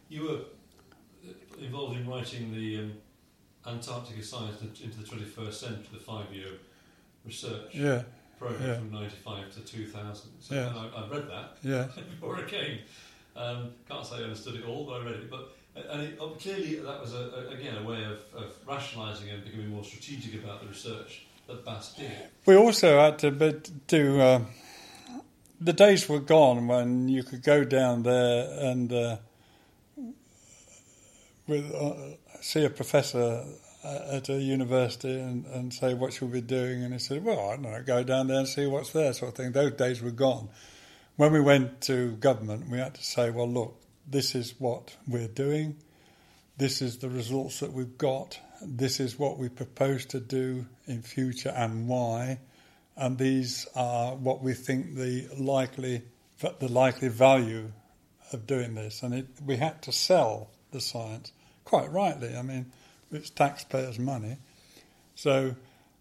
You were involved in writing the Antarctica Science into the 21st Century, the 5-year research program from 95 to 2000. So I read that before I came. Can't say I understood it all, but I read it. But clearly that was again a way of rationalising and becoming more strategic about the research that BAST did. We also had to do. The days were gone when you could go down there and see a professor at a university and say, what should we be doing? And he said, well, I don't know, go down there and see what's there, sort of thing. Those days were gone. When we went to government, we had to say, well, look, this is what we're doing. This is the results that we've got. This is what we propose to do in future and why. And these are what we think the likely value of doing this. And we had to sell the science, quite rightly. I mean, it's taxpayers' money. So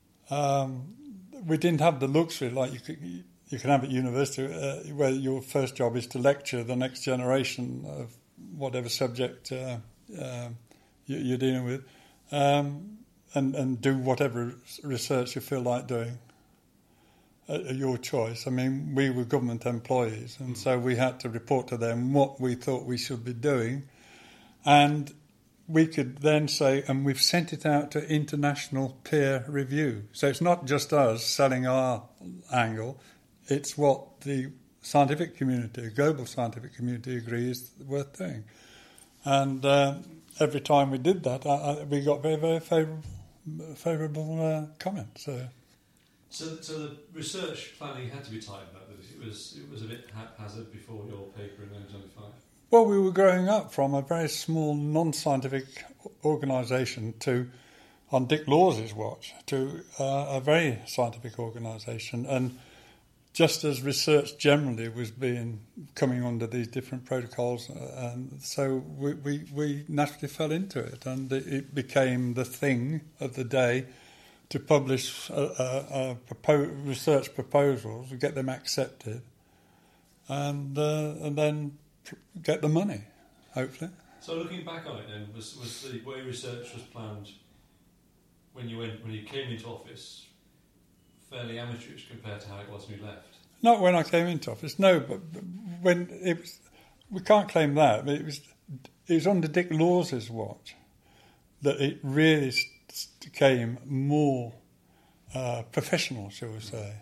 we didn't have the luxury like you can have at university, where your first job is to lecture the next generation of whatever subject you're dealing with, and do whatever research you feel like doing at your choice. I mean, we were government employees, and so we had to report to them what we thought we should be doing, and we could then say, and we've sent it out to international peer review. So it's not just us selling our angle, it's what the scientific community, global scientific community, agrees is worth doing. And every time we did that, we got very, very favourable comments. So the research planning had to be tightened up. It was a bit haphazard before your paper in 1995. Well, we were growing up from a very small non-scientific organisation on Dick Laws's watch, to a very scientific organisation. And just as research generally was coming under these different protocols, and so we naturally fell into it, and it became the thing of the day to publish research proposals, get them accepted, and then get the money, hopefully. So looking back on it, then, was the way research was planned when you came into office fairly amateurish compared to how it was when you left? Not when I came into office, no. But when it was, we can't claim that. But it was under Dick Laws's watch that it really became more professional, shall we say,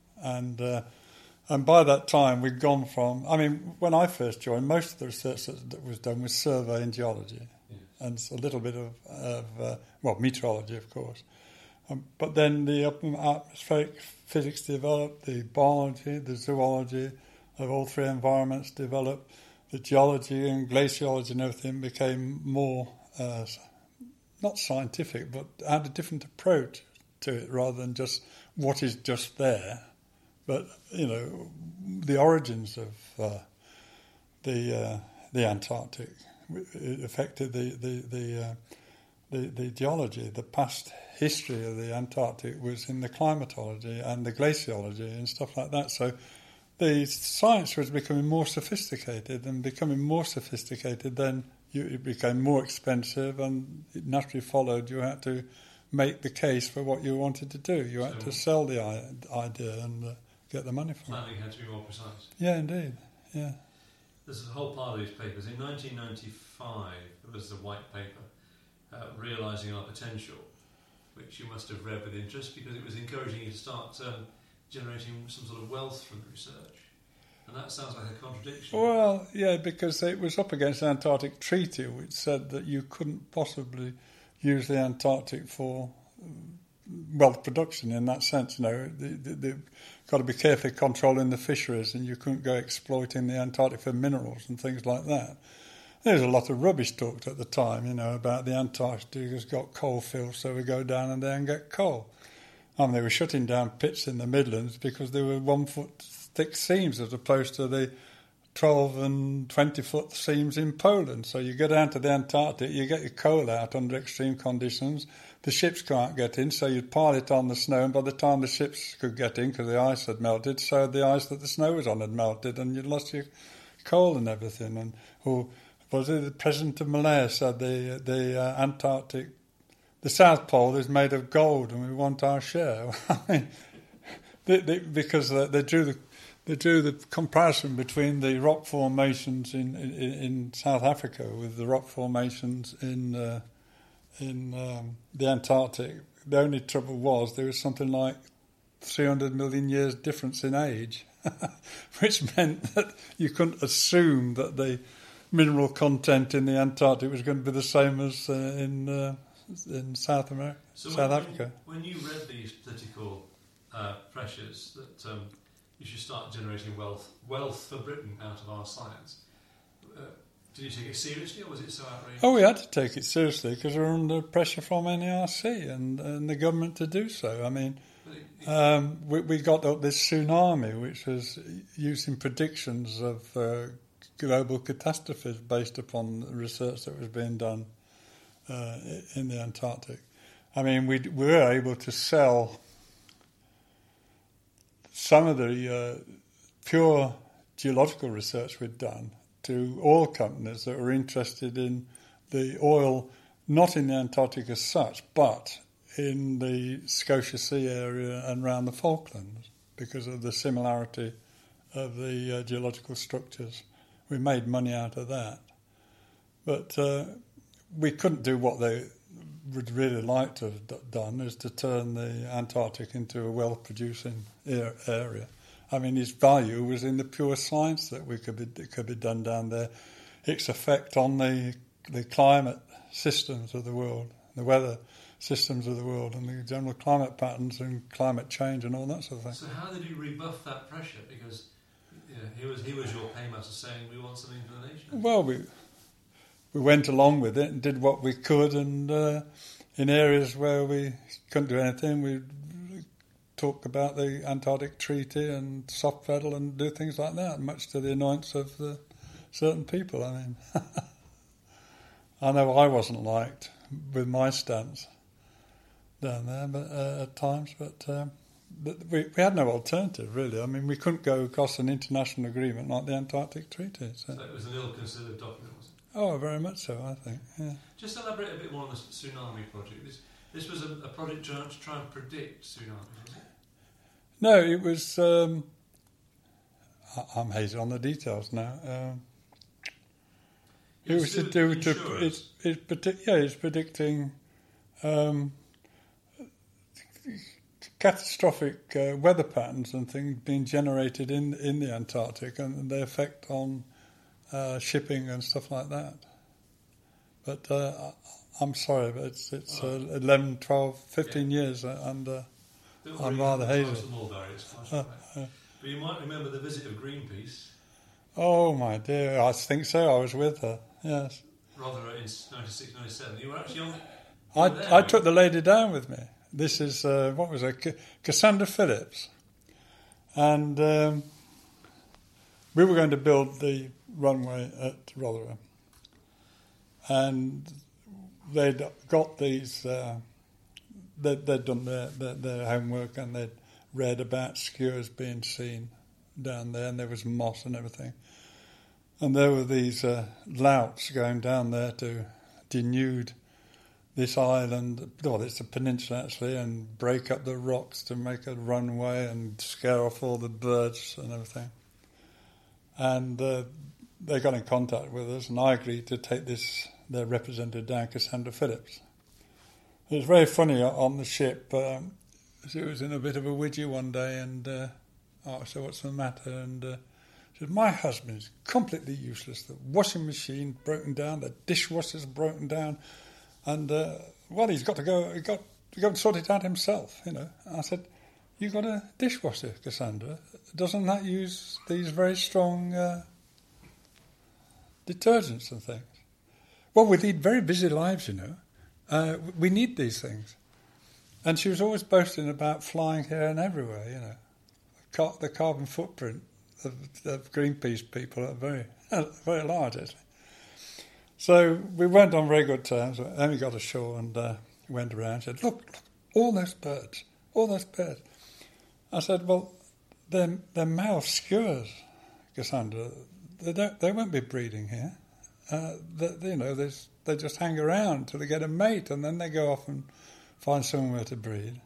and by that time we'd gone from. I mean, when I first joined, most of the research that was done was survey and geology, and a little bit of meteorology, of course. But then the atmospheric physics developed, the biology, the zoology of all three environments developed, the geology and glaciology and everything became more, not scientific, but had a different approach to it rather than just what is just there. But, the origins of the Antarctic, it affected the geology. The past history of the Antarctic was in the climatology and the glaciology and stuff like that. So the science was becoming more sophisticated, and becoming more sophisticated, then it became more expensive, and it naturally followed you had to make the case for what you wanted to do. You had to sell the idea and get the money from it. Planning had to be more precise. Yeah, indeed. Yeah. There's a whole pile of these papers. In 1995, there was the white paper, Realising Our Potential, which you must have read with interest because it was encouraging you to start generating some sort of wealth from the research. And that sounds like a contradiction. Well, yeah, because it was up against the Antarctic Treaty, which said that you couldn't possibly use the Antarctic for wealth production in that sense. They've got to be carefully controlling the fisheries, and you couldn't go exploiting the Antarctic for minerals and things like that. There was a lot of rubbish talked at the time, about the Antarctic has got coal fields, so we go down and there and get coal. And they were shutting down pits in the Midlands because they were 1 foot thick seams as opposed to the 12 and 20 foot seams in Poland. So you go down to the Antarctic, you get your coal out under extreme conditions, the ships can't get in, so you'd pile it on the snow, and by the time the ships could get in, because the ice had melted, so the ice that the snow was on had melted, and you'd lost your coal and everything. Or was it the president of Malaya said the Antarctic, the South Pole is made of gold and we want our share. I mean, because they drew the comparison between the rock formations in South Africa with the rock formations in the Antarctic. The only trouble was there was something like 300 million years difference in age, which meant that you couldn't assume that the mineral content in the Antarctic was going to be the same as in South America, South Africa. When you read these political pressures that you should start generating wealth for Britain out of our science, did you take it seriously, or was it so outrageous? Oh, we had to take it seriously because we were under pressure from NERC and the government to do so. I mean, we got up this tsunami, which was using predictions of global catastrophes based upon the research that was being done in the Antarctic. I mean, we were able to sell some of the pure geological research we'd done to oil companies that were interested in the oil, not in the Antarctic as such, but in the Scotia Sea area and around the Falklands because of the similarity of the geological structures. We made money out of that. But we couldn't do what they would really like to have done, is to turn the Antarctic into a wealth-producing area. I mean, its value was in the pure science that could be done down there, its effect on the climate systems of the world, the weather systems of the world, and the general climate patterns and climate change and all that sort of thing. So how did you rebuff that pressure? Because he was your paymaster saying we want something for the nation. Well, we went along with it and did what we could, and in areas where we couldn't do anything, we talk about the Antarctic Treaty and soft pedal and do things like that, much to the annoyance of certain people. I mean, I know I wasn't liked with my stance down there, but at times, but we had no alternative, really. I mean, we couldn't go across an international agreement like the Antarctic Treaty. So it was an ill-considered document, was it? Oh, very much so, I think, yeah. Just elaborate a bit more on the tsunami project. This was a project to try and predict tsunamis, was it? No, it was... I'm hazy on the details now. It was to do with... It's predicting catastrophic weather patterns and things being generated in the Antarctic and their effect on shipping and stuff like that. But I'm sorry, but it's 11, 12, 15 years and I'm rather hazy. But you might remember the visit of Greenpeace. Oh my dear, I think so. I was with her, yes. Rather in 96, 97. You were actually on... I took the lady down with me. This is, what was it, Cassandra Phillips. And we were going to build the runway at Rotherham. And they'd got these, they'd done their homework and they'd read about skewers being seen down there, and there was moss and everything. And there were these louts going down there to denude this island, well, it's a peninsula actually, and break up the rocks to make a runway and scare off all the birds and everything. And they got in contact with us, and I agreed to take their representative down, Cassandra Phillips. It was very funny on the ship. She was in a bit of a widgie one day, and I said, "What's the matter?" And she said, "My husband's completely useless. The washing machine broken down, the dishwasher's broken down. And, well, he's got to go and sort it out himself, you know." I said, "You got a dishwasher, Cassandra? Doesn't that use these very strong detergents and things?" "Well, we lead very busy lives, you know. We need these things." And she was always boasting about flying here and everywhere, you know. The carbon footprint of Greenpeace people are very, very large, actually. So we went on very good terms. Then we got ashore and went around and said, look, all those birds. I said, "Well, they're male skewers, Cassandra. They won't be breeding here." they just hang around till they get a mate, and then they go off and find somewhere to breed.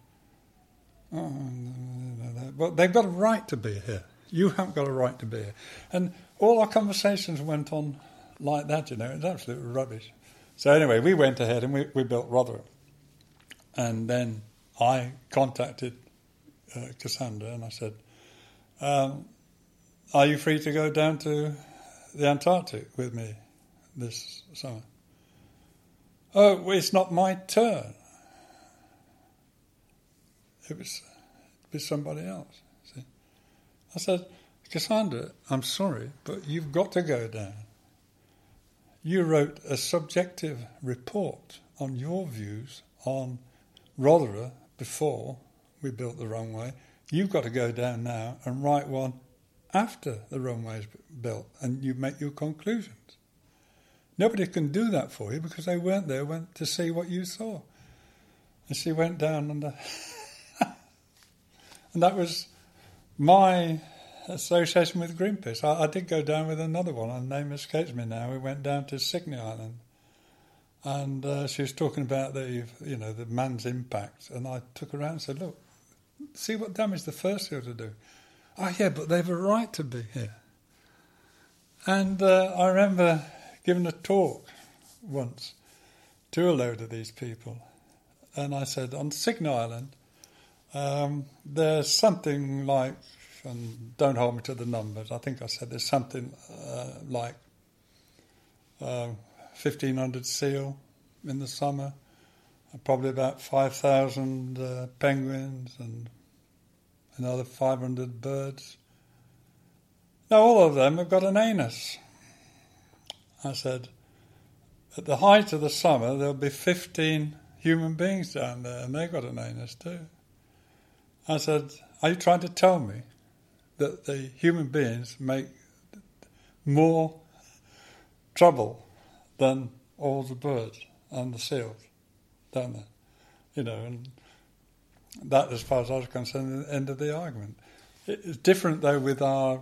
But they've got a right to be here. You haven't got a right to be here. And all our conversations went on like that, It's absolute rubbish. So anyway, we went ahead and we built Rotherham. And then I contacted Cassandra and I said, are you free to go down to the Antarctic with me this summer? Oh, it's not my turn. It was somebody else. See? I said, Cassandra, I'm sorry, but you've got to go down. You wrote a subjective report on your views on Rotherham before we built the runway. You've got to go down now and write one after the runway's built, and you make your conclusions. Nobody can do that for you because they weren't there to see what you saw. And she went down and and that was my association with Greenpeace. I did go down with another one, her name escapes me now. We went down to Sygny Island, and she was talking about the man's impact, and I took her around and said, look, see what damage the fur seals are doing. Oh yeah, but they've a right to be here. And I remember giving a talk once to a load of these people, and I said, on Sygny Island, there's something like, and don't hold me to the numbers, I think I said there's something like 1,500 seal in the summer, probably about 5,000 penguins and another 500 birds. Now all of them have got an anus. I said, at the height of the summer there'll be 15 human beings down there and they've got an anus too. I said, are you trying to tell me that the human beings make more trouble than all the birds and the seals down there? And that, as far as I was concerned, the end of the argument. It's different, though, with our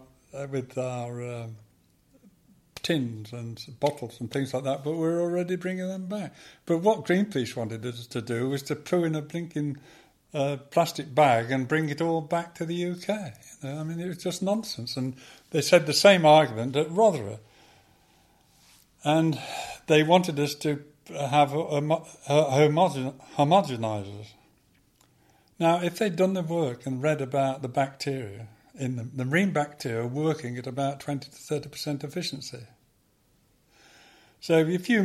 tins and bottles and things like that, but we're already bringing them back. But what Greenpeace wanted us to do was to poo in a blinking plastic bag and bring it all back to the UK. It was just nonsense. And they said the same argument at Rotherham. And they wanted us to have homogenisers. Now, if they'd done the work and read about the bacteria, in the marine bacteria working at about 20 to 30% efficiency. So if you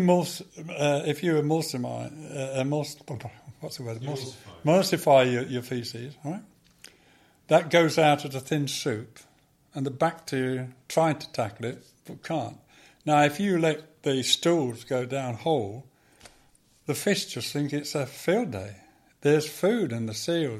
emulsify your feces, right? That goes out as a thin soup, and the bacteria try to tackle it but can't. Now, if you let the stools go down whole, the fish just think it's a field day. There's food in the seal,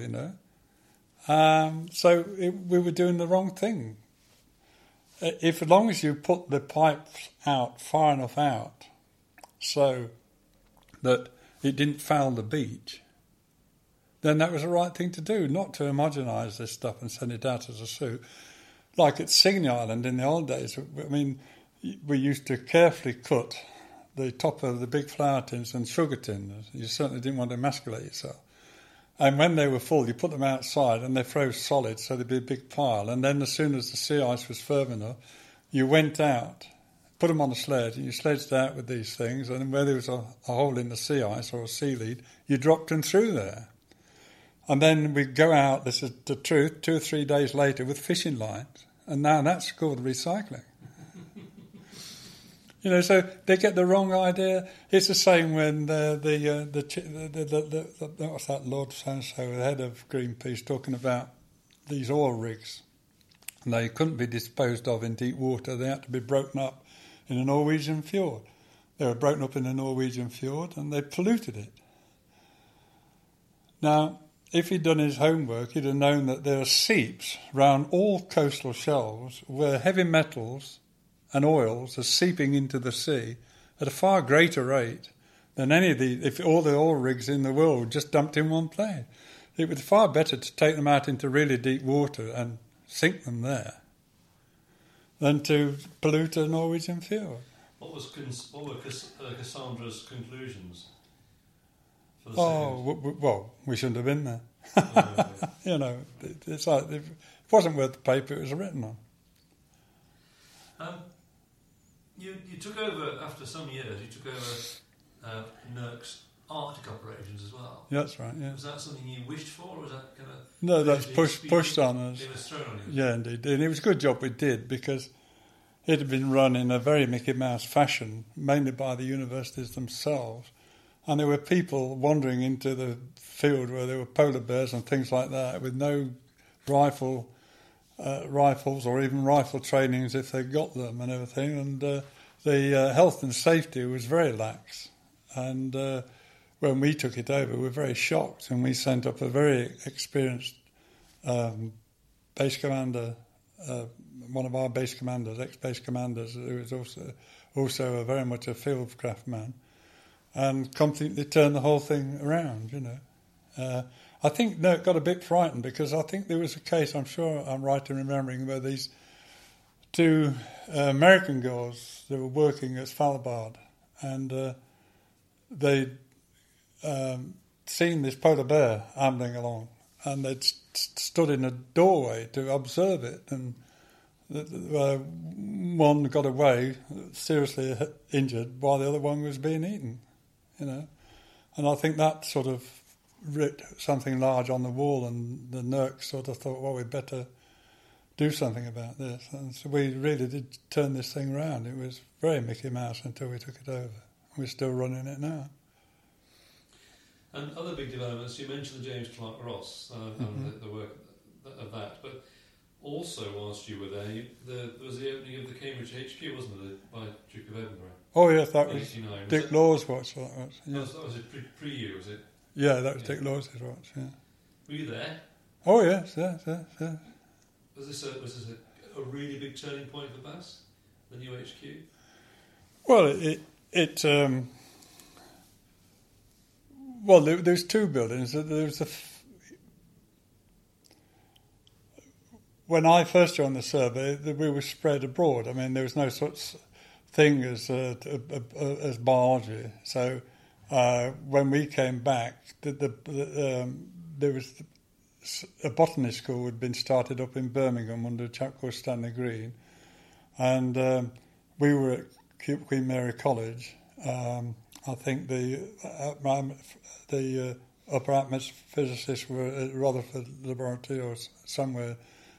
we were doing the wrong thing. As long as you put the pipes out far enough out so that it didn't foul the beach, then that was the right thing to do, not to homogenise this stuff and send it out as a soup. Like at Sygny Island in the old days, we used to carefully cut the top of the big flour tins and sugar tins. You certainly didn't want to emasculate yourself. And when they were full, you put them outside and they froze solid, so there'd be a big pile. And then as soon as the sea ice was firm enough, you went out, put them on a sled, and you sledged out with these things, and where there was a hole in the sea ice or a sea lead, you dropped them through there. And then we'd go out, this is the truth, 2 or 3 days later with fishing lines, and now that's called recycling. So they get the wrong idea. It's the same when what's that Lord so-and-so, the head of Greenpeace, talking about these oil rigs. And they couldn't be disposed of in deep water. They had to be broken up in a Norwegian fjord. They were broken up in a Norwegian fjord and they polluted it. Now, if he'd done his homework, he'd have known that there are seeps around all coastal shelves where heavy metals and oils are seeping into the sea at a far greater rate than if all the oil rigs in the world were just dumped in one place. It was far better to take them out into really deep water and sink them there than to pollute a Norwegian fjord. What were Cassandra's conclusions? For the well, we shouldn't have been there. You know, it's like it wasn't worth the paper it was written on. You took over after some years. You took over NERC's Arctic operations as well. Yeah, that's right. Yeah. Was that something you wished for, or was that kind of? No, that's pushed on us. It was thrown on you. Yeah, indeed, and it was a good job we did because it had been run in a very Mickey Mouse fashion, mainly by the universities themselves, and there were people wandering into the field where there were polar bears and things like that with no rifles or even rifle trainings if they got them and everything, and the health and safety was very lax. And when we took it over, we were very shocked, and we sent up a very experienced base commander, one of our base commanders, ex-base commanders, who was also a very much a fieldcraft man, and completely turned the whole thing around, you know. I think NERC got a bit frightened because I think there was a case, I'm sure I'm right in remembering, where these two American girls, they were working at Svalbard, and they'd seen this polar bear ambling along, and they'd stood in a doorway to observe it, and one got away seriously injured while the other one was being eaten, you know. And I think that sort of writ something large on the wall, and the NERC sort of thought, well, we'd better do something about this. And so we really did turn this thing around. It was very Mickey Mouse until we took it over. We're still running it now. And other big developments, you mentioned the James Clark Ross and the work of that, but also whilst you were there, there was the opening of the Cambridge HQ, wasn't there, by Duke of Edinburgh? Oh yes, that was Dick Law's watch. That was. Yes. That was pre-you, was it? Yeah, that was Dick Law's watch. Yeah. Were you there? Oh yes. Was this a really big turning point for BAS, the new HQ? Well, well, there's two buildings. There's when I first joined the survey, we were spread abroad. I mean, there was no such thing as biology. So when we came back, there was a botany school had been started up in Birmingham under a chap called Stanley Green, and we were at Queen Mary College. I think the upper atmosphericists were at Rutherford Laboratory or somewhere.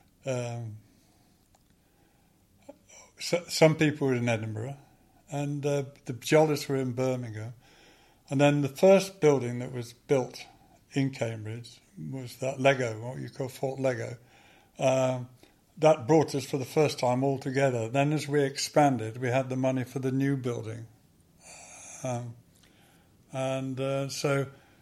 Some people were in Edinburgh, and the geologists were in Birmingham. And then the first building that was built in Cambridge was that Lego, what you call Fort Lego. That brought us for the first time all together. Then as we expanded, we had the money for the new building. So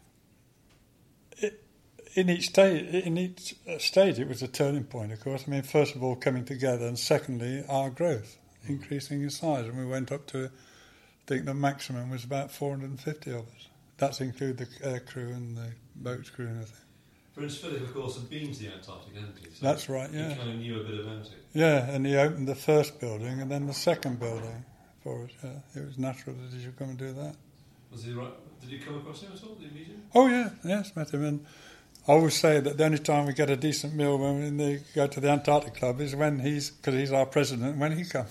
in each stage it was a turning point, of course. I mean, first of all, coming together, and secondly, our growth, increasing in size. And we went up to, I think the maximum was about 450 of us. That's include the air crew and the boat crew and everything. Prince Philip, of course, had been to the Antarctic, hadn't he? So that's right, yeah. He kind of knew a bit about it. Yeah, and he opened the first building and then the second building for us. Yeah. It was natural that he should come and do that. Was he right? Did you come across him at all? Did you meet him? Oh, yeah, yes, met him. And I always say that the only time we get a decent meal when we go to the Antarctic Club is when because he's our president, when he comes.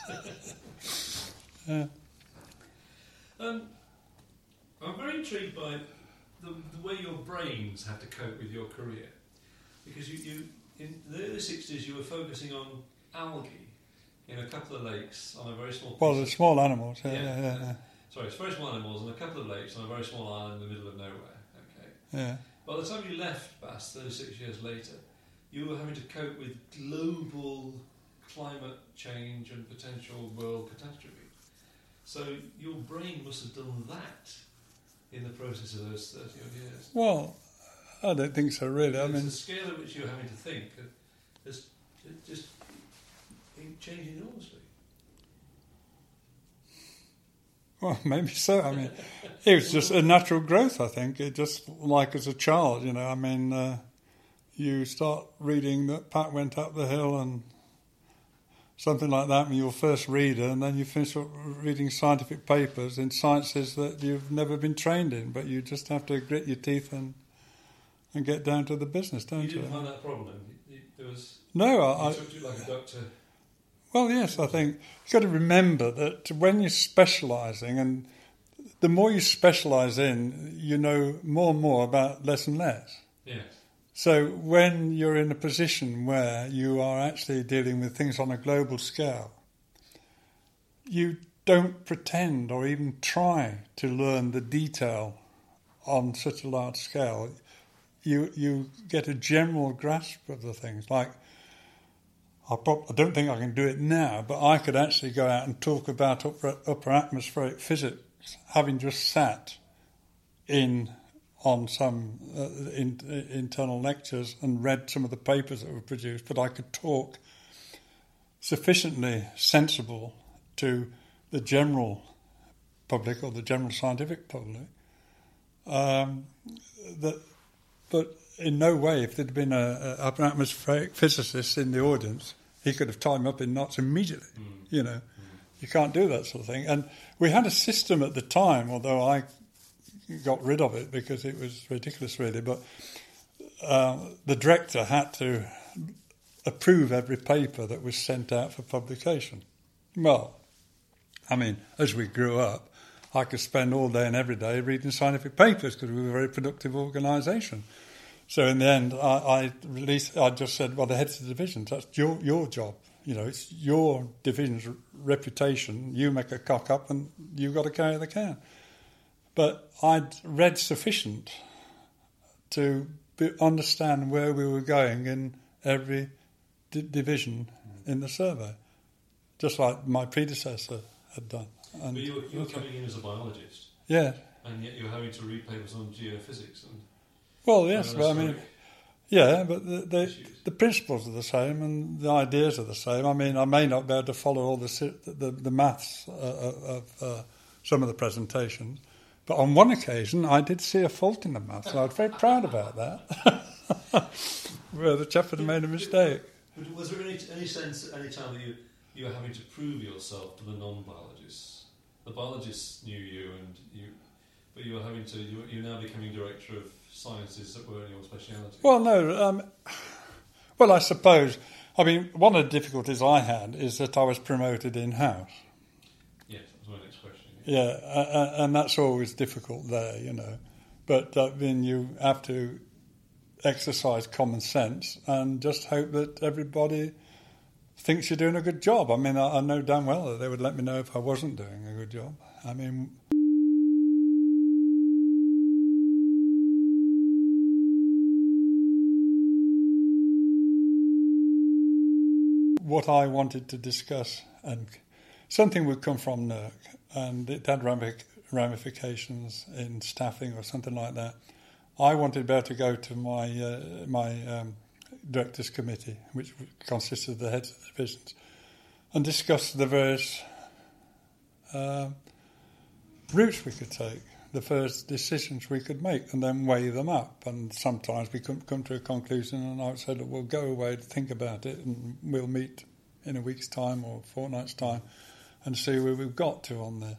Yeah. I'm very intrigued by the way your brains had to cope with your career, because you in the early 60s you were focusing on algae in a couple of lakes on a very small. Well, the small animals. Yeah. Sorry, it's very small animals on a couple of lakes on a very small island in the middle of nowhere. Okay. Yeah. By the time you left BAS 36 years later, you were having to cope with global climate change and potential world catastrophe. So your brain must have done that in the process of those 30 odd years. Well, I don't think so, really. I mean, the scale at which you're having to think has just changed enormously. Well, maybe so. I mean, it was just a natural growth, I think. It just like as a child, you know. I mean, you start reading that Pat went up the hill and something like that when you're first reader, and then you finish up reading scientific papers in sciences that you've never been trained in, but you just have to grit your teeth and get down to the business, don't you? You didn't find that problem? There was... No, I took it like a doctor. Well, yes, I think you've got to remember that when you're specialising, and the more you specialise in, you know more and more about less and less. Yes. So when you're in a position where you are actually dealing with things on a global scale, you don't pretend or even try to learn the detail on such a large scale. You get a general grasp of the things. Like, I don't think I can do it now, but I could actually go out and talk about upper atmospheric physics, having just sat on some internal lectures and read some of the papers that were produced, but I could talk sufficiently sensible to the general public or the general scientific public but in no way, if there'd been an upper atmospheric physicist in the audience, he could have tied him up in knots immediately. You know, you can't do that sort of thing. And we had a system at the time, although I got rid of it because it was ridiculous, really. But the director had to approve every paper that was sent out for publication. Well, I mean, as we grew up, I could spend all day and every day reading scientific papers because we were a very productive organisation. So in the end, I just said, well, the heads of the divisions, that's your job. You know, it's your division's reputation. You make a cock up and you've got to carry the can. But I'd read sufficient to understand where we were going in every division in the survey, just like my predecessor had done. And but you were coming in as a biologist. Yeah. And yet you're having to read papers on geophysics. Well, yes, but I mean, yeah, but the principles are the same and the ideas are the same. I mean, I may not be able to follow all the maths of some of the presentations, but on one occasion I did see a fault in the maths, and I was very proud about that, where the chap had made a mistake. But was there any sense at any time that you were having to prove yourself to the non-biologists? The biologists knew you, but you were having to. You're now becoming director of sciences that were your speciality. Well, no. Well, I suppose. I mean, one of the difficulties I had is that I was promoted in-house. Yes, that was my next question. Yeah, and that's always difficult there, you know. But then you have to exercise common sense and just hope that everybody thinks you're doing a good job. I mean, I know damn well that they would let me know if I wasn't doing a good job. I mean... What I wanted to discuss, and something would come from NERC, and it had ramifications in staffing or something like that. I wanted to be able to go to my directors' committee, which consisted of the heads of the divisions, and discuss the various routes we could take, the first decisions we could make, and then weigh them up. And sometimes we couldn't come to a conclusion, and I would say, look, we'll go away to think about it, and we'll meet in a week's time or a fortnight's time and see where we've got to on this.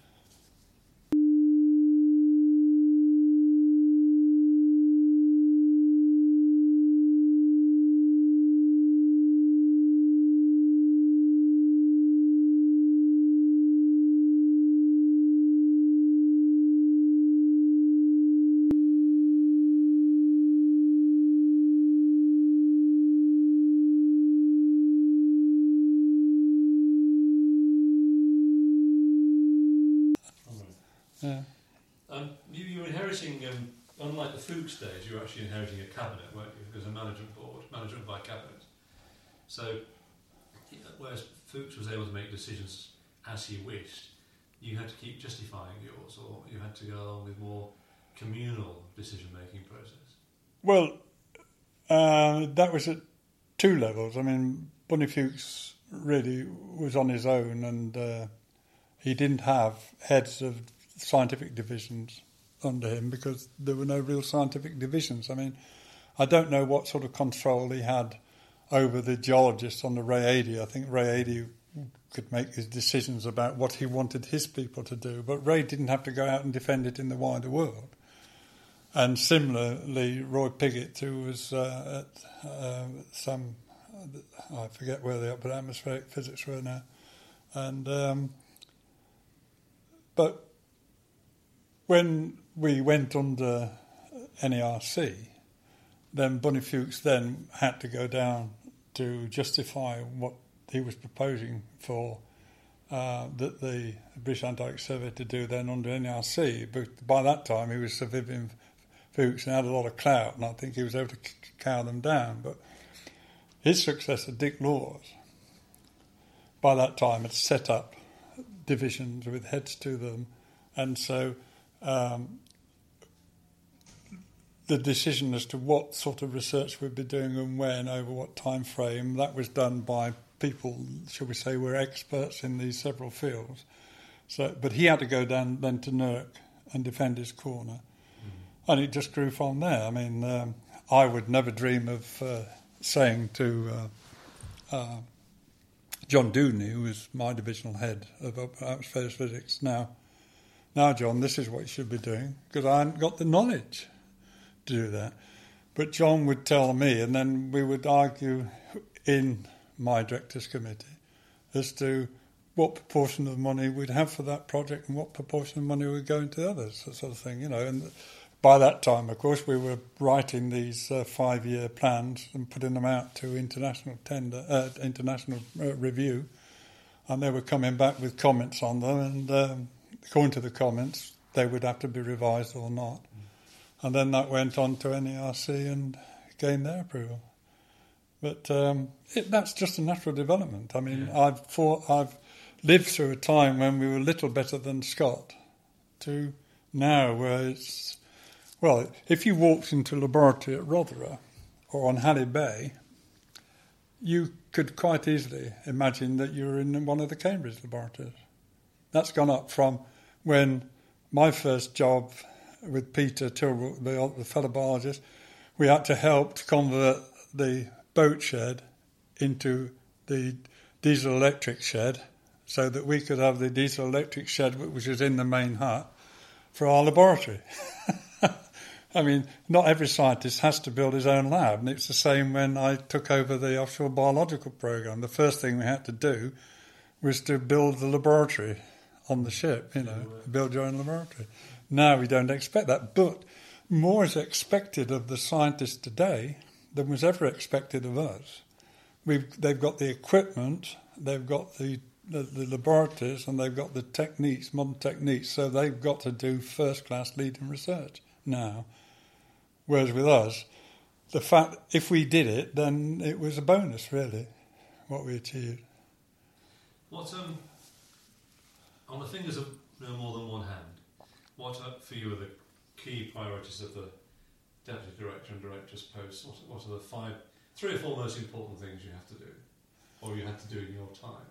Yeah. You were inheriting, unlike the Fuchs days, you were actually inheriting a cabinet, weren't you? There was a management board, management by cabinet. So, whereas Fuchs was able to make decisions as he wished, you had to keep justifying yours, or you had to go along with more communal decision-making process. Well, that was at two levels. I mean, Bunny Fuchs really was on his own, and he didn't have heads of scientific divisions under him because there were no real scientific divisions. I mean, I don't know what sort of control he had over the geologists on the Ray 80. I think Ray 80 could make his decisions about what he wanted his people to do, but Ray didn't have to go out and defend it in the wider world. And similarly, Roy Pigott, who was at some, I forget where the upper atmospheric physics were now, and but when we went under NERC, then Bunny Fuchs then had to go down to justify what he was proposing for the British Antarctic Survey to do then under NERC. But by that time he was Sir Vivian Fuchs and had a lot of clout, and I think he was able to cow them down. But his successor, Dick Laws, by that time had set up divisions with heads to them, and so the decision as to what sort of research we'd be doing and when, over what time frame, that was done by people, shall we say, were experts in these several fields. So, but he had to go down then to NERC and defend his corner. And it just grew from there. I mean, I would never dream of saying to John Dewdney, who was my divisional head of atmospheric physics, now John, this is what you should be doing, because I hadn't got the knowledge to do that. But John would tell me, and then we would argue in my directors committee as to what proportion of money we'd have for that project and what proportion of money would go into others, that sort of thing, you know. And by that time, of course, we were writing these 5-year plans and putting them out to international review, and they were coming back with comments on them, and according to the comments, they would have to be revised or not. And then that went on to NERC and gained their approval. But that's just a natural development. I mean, yeah. I've lived through a time when we were little better than Scott to now where it's... Well, if you walked into a laboratory at Rothera or on Halley Bay, you could quite easily imagine that you were in one of the Cambridge laboratories. That's gone up from when my first job with Peter Tilbrook, the fellow biologist, we had to help to convert the boat shed into the diesel-electric shed so that we could have the diesel-electric shed, which was in the main hut, for our laboratory. I mean, not every scientist has to build his own lab, and it's the same when I took over the offshore biological program. The first thing we had to do was to build the laboratory on the ship, you know, build your own laboratory. Now we don't expect that, but more is expected of the scientists today than was ever expected of us. They've got the equipment, they've got the laboratories, and they've got the techniques, modern techniques, so they've got to do first-class leading research now. Whereas with us, the fact, if we did it, then it was a bonus, really, what we achieved. What, on the fingers of no more than one hand, what for you are the key priorities of the deputy director and director's posts? What are the 3 or 4 most important things you have to do, or you had to do in your time?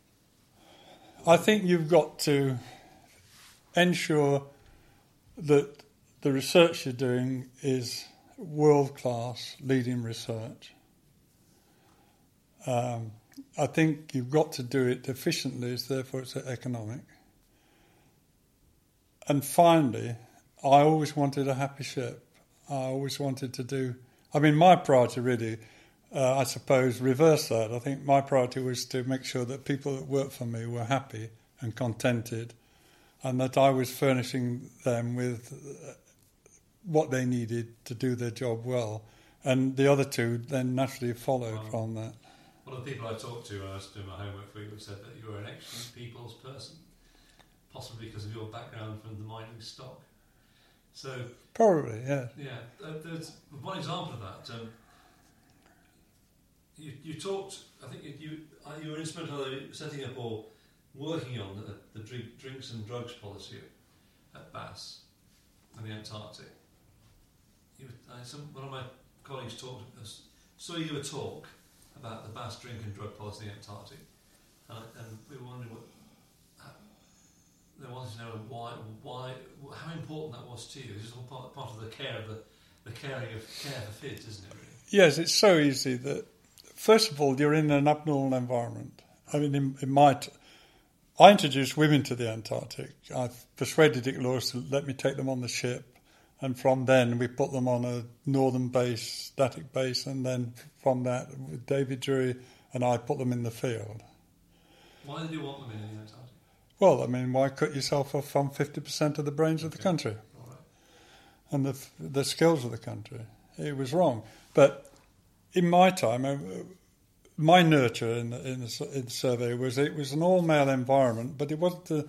I think you've got to ensure that the research you're doing is world-class leading research. I think you've got to do it efficiently, so therefore it's economic. And finally, I always wanted a happy ship. I always wanted to do... I mean, my priority really, I suppose, reversed that. I think my priority was to make sure that people that worked for me were happy and contented, and that I was furnishing them with what they needed to do their job well. And the other two then naturally followed from that. One of the people I talked to when I was doing my homework for you said that you were an excellent people's person, possibly because of your background from the mining stock. So probably, yeah. Yeah, there's one example of that. You talked. I think you were instrumental in setting up or working on the drinks and drugs policy at BAS and the Antarctic. One of my colleagues saw you a talk about the BAS drink and drug policy in the Antarctic, and we were wondering they wanted to know why, how important that was to you. This is all part of the care of care for FIDS, isn't it? Really? Yes, it's so easy that first of all, you're in an abnormal environment. I mean, I introduced women to the Antarctic. I persuaded Dick Lawrence to let me take them on the ship, and from then we put them on a northern base, static base, and then from that, with David Drury and I put them in the field. Why did you want them in the Antarctic? Well, I mean, why cut yourself off from 50% of the brains of the country? All right. And the skills of the country? It was wrong. But in my time, my nurture in the survey was it was an all-male environment, but it wasn't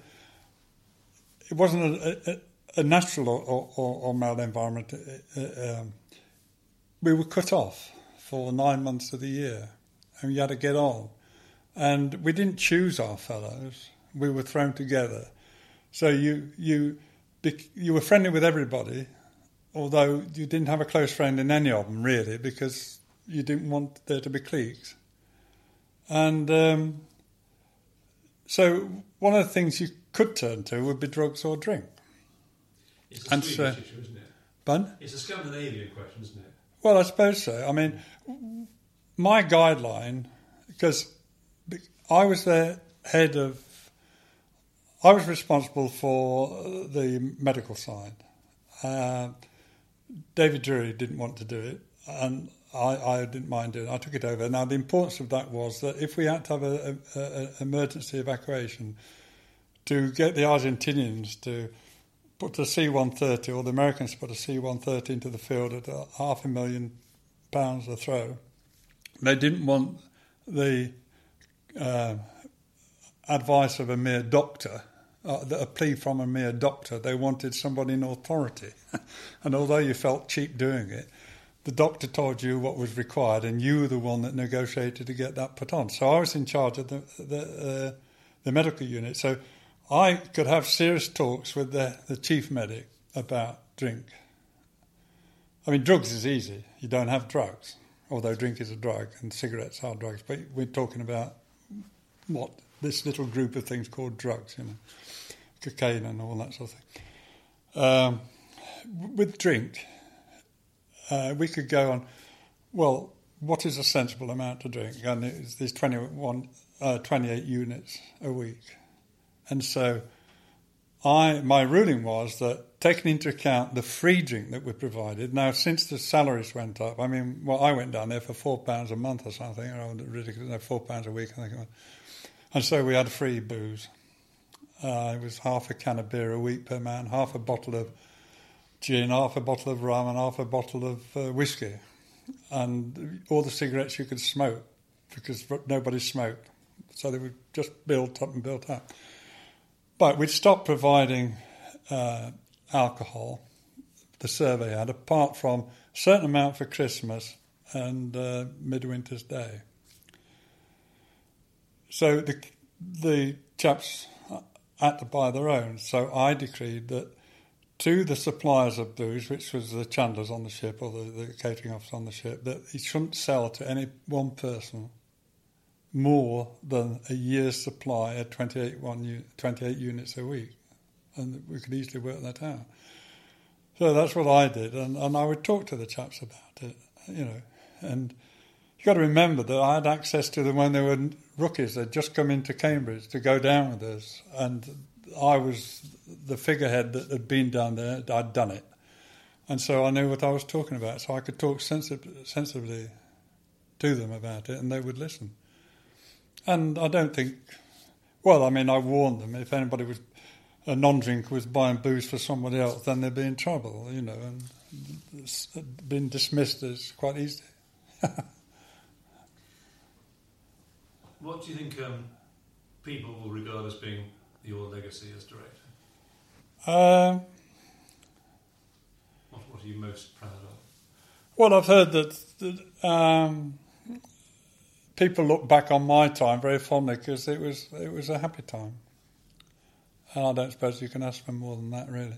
a natural or male environment. We were cut off for 9 months of the year, and you had to get on. And we didn't choose our fellows; we were thrown together. So you were friendly with everybody, although you didn't have a close friend in any of them really, because you didn't want there to be cliques. And so one of the things you could turn to would be drugs or drink. It's a Swedish issue, isn't it? Pardon? It's a Scandinavian question, isn't it? Well, I suppose so. I mean, my guideline, because I was the head of... I was responsible for the medical side. David Drury didn't want to do it, and I didn't mind doing it. I took it over. Now, the importance of that was that if we had to have an emergency evacuation, to get the Argentinians to put a C-130, or the Americans to put a C-130 into the field at £500,000 a throw, they didn't want the advice of a mere doctor, a plea from a mere doctor. They wanted somebody in authority. And although you felt cheap doing it, the doctor told you what was required, and you were the one that negotiated to get that put on. So I was in charge of the medical unit. So I could have serious talks with the chief medic about drink. I mean, drugs is easy. You don't have drugs, although drink is a drug and cigarettes are drugs. But we're talking about this little group of things called drugs, cocaine and all that sort of thing. With drink, we could go on, well, what is a sensible amount to drink? And there's 28 units a week. And so my ruling was that, taking into account the free drink that we provided, now since the salaries went up, I mean, well, I went down there for £4 a month or something, ridiculous, £4 a week, I think it was. And so we had free booze. It was half a can of beer a week per man, half a bottle of gin, half a bottle of rum, and half a bottle of whiskey. And all the cigarettes you could smoke, because nobody smoked. So they were just built up and built up. But we'd stopped providing alcohol, the survey had, apart from a certain amount for Christmas and Midwinter's Day. So the chaps had to buy their own. So I decreed that to the suppliers of booze, which was the chandlers on the ship or the catering officer on the ship, that he shouldn't sell to any one person more than a year's supply at 28 units a week. And we could easily work that out. So that's what I did. And I would talk to the chaps about it, And you've got to remember that I had access to them when they were rookies. They'd just come into Cambridge to go down with us. And I was the figurehead that had been down there. I'd done it. And so I knew what I was talking about. So I could talk sensibly to them about it, and they would listen. And I don't think... Well, I mean, I warned them. If anybody was... A non-drinker was buying booze for somebody else, then they'd be in trouble, and it's been dismissed as quite easy. What do you think people will regard as being your legacy as director? What are you most proud of? Well, I've heard that people look back on my time very fondly because it was a happy time. And I don't suppose you can ask for more than that, really.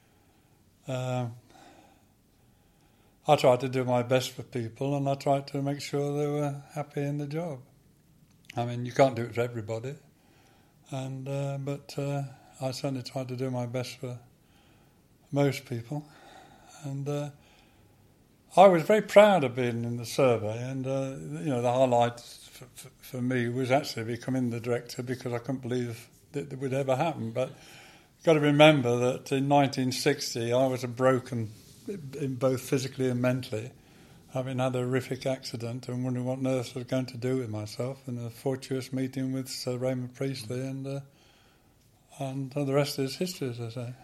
I tried to do my best for people, and I tried to make sure they were happy in the job. I mean, you can't do it for everybody, but I certainly tried to do my best for most people. And I was very proud of being in the survey, and the highlight for me was actually becoming the director, because I couldn't believe that it would ever happen. But you've got to remember that in 1960 I was broken in both physically and mentally, having had a horrific accident and wondering what on earth I was going to do with myself, and a fortuitous meeting with Sir Raymond Priestley, and the rest is history, as I say.